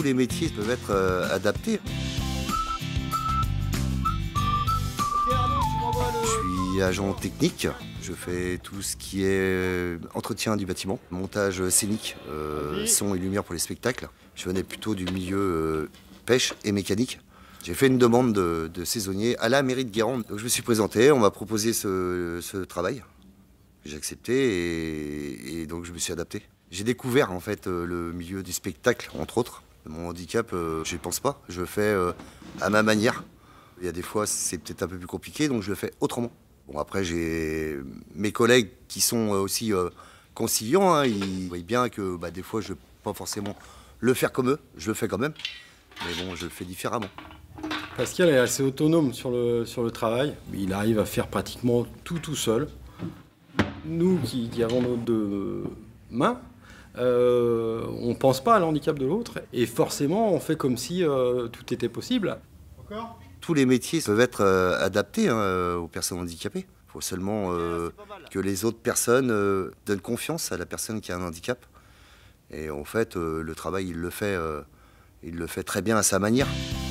tous les métiers peuvent être adaptés. Je suis agent technique, je fais tout ce qui est entretien du bâtiment, montage scénique, son et lumière pour les spectacles. Je venais plutôt du milieu pêche et mécanique. J'ai fait une demande de saisonnier à la mairie de Guérande. Donc je me suis présenté, on m'a proposé ce travail. J'ai accepté et donc je me suis adapté. J'ai découvert en fait le milieu du spectacle, entre autres. Mon handicap, je n'y pense pas, je le fais à ma manière. Il y a des fois, c'est peut-être un peu plus compliqué, donc je le fais autrement. Bon, après, j'ai mes collègues qui sont aussi conciliants, hein, ils voient bien que des fois, je ne peux pas forcément le faire comme eux, je le fais quand même, mais bon, je le fais différemment. Pascal est assez autonome sur le travail, il arrive à faire pratiquement tout seul. Nous qui avons nos deux mains, on ne pense pas à l'handicap de l'autre et forcément on fait comme si tout était possible. Encore ? Tous les métiers peuvent être adaptés aux personnes handicapées. Il faut seulement que les autres personnes donnent confiance à la personne qui a un handicap. Et en fait, le travail, il le fait très bien à sa manière.